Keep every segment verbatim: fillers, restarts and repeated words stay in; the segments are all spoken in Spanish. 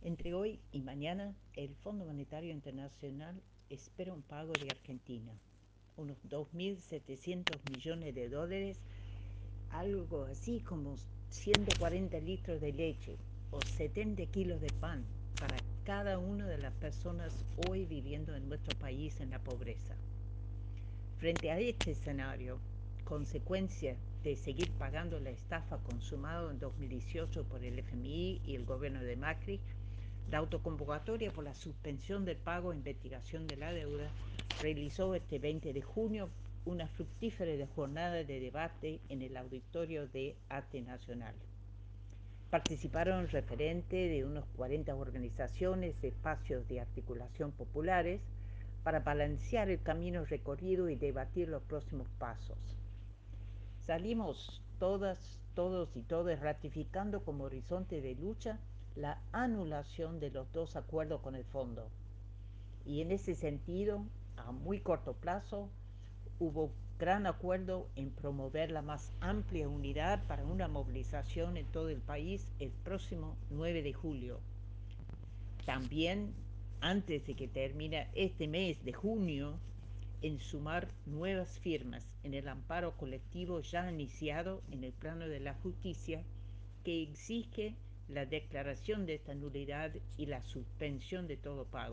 Entre hoy y mañana, el Fondo Monetario Internacional espera un pago de Argentina, unos dos mil setecientos millones de dólares, algo así como ciento cuarenta litros de leche o setenta kilos de pan para cada una de las personas hoy viviendo en nuestro país en la pobreza. Frente a este escenario, consecuencia de seguir pagando la estafa consumada en dos mil dieciocho por el F M I y el gobierno de Macri, la autoconvocatoria por la suspensión del pago e investigación de la deuda realizó este veinte de junio una fructífera jornada de debate en el auditorio de ATE Nacional. Participaron referentes de unos cuarenta organizaciones, espacios de articulación populares, para balancear el camino recorrido y debatir los próximos pasos. Salimos todas, todos y todas ratificando como horizonte de lucha la anulación de los dos acuerdos con el fondo. Y en ese sentido, a muy corto plazo, hubo gran acuerdo en promover la más amplia unidad para una movilización en todo el país el próximo nueve de julio. También, antes de que termine este mes de junio, en sumar nuevas firmas en el amparo colectivo ya iniciado en el plano de la justicia que exige la declaración de esta nulidad y la suspensión de todo pago.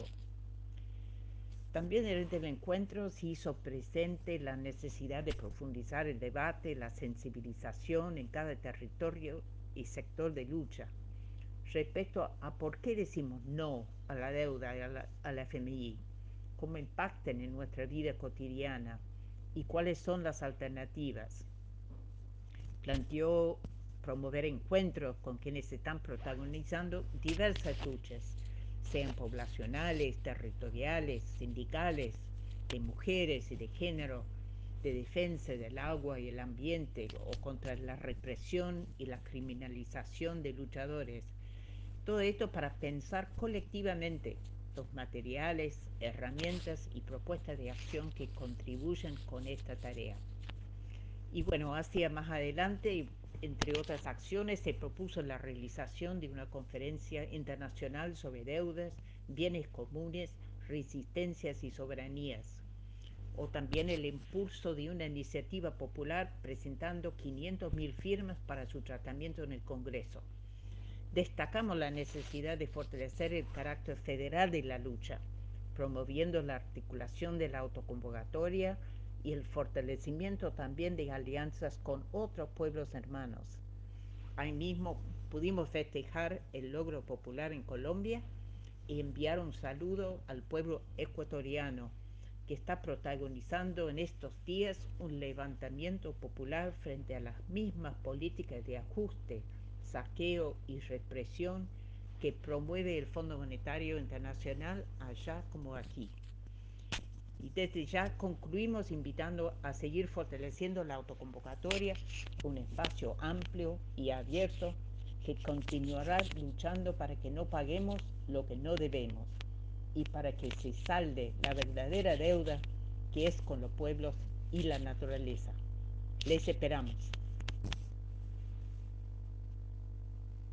También durante el encuentro se hizo presente la necesidad de profundizar el debate, la sensibilización en cada territorio y sector de lucha respecto a, a por qué decimos no a la deuda y a la, a la F M I, cómo impactan en nuestra vida cotidiana y cuáles son las alternativas. Planteó promover encuentros con quienes están protagonizando diversas luchas, sean poblacionales, territoriales, sindicales, de mujeres y de género, de defensa del agua y el ambiente o contra la represión y la criminalización de luchadores. Todo esto para pensar colectivamente los materiales, herramientas y propuestas de acción que contribuyen con esta tarea. Y bueno, hacia más adelante, entre otras acciones, se propuso la realización de una conferencia internacional sobre deudas, bienes comunes, resistencias y soberanías, o también el impulso de una iniciativa popular presentando quinientas mil firmas para su tratamiento en el Congreso. Destacamos la necesidad de fortalecer el carácter federal de la lucha, promoviendo la articulación de la autoconvocatoria y el fortalecimiento también de alianzas con otros pueblos hermanos. Ahí mismo pudimos festejar el logro popular en Colombia y enviar un saludo al pueblo ecuatoriano que está protagonizando en estos días un levantamiento popular frente a las mismas políticas de ajuste, saqueo y represión que promueve el Fondo Monetario Internacional allá como aquí. Y desde ya concluimos invitando a seguir fortaleciendo la autoconvocatoria, un espacio amplio y abierto que continuará luchando para que no paguemos lo que no debemos y para que se salde la verdadera deuda que es con los pueblos y la naturaleza. Les esperamos.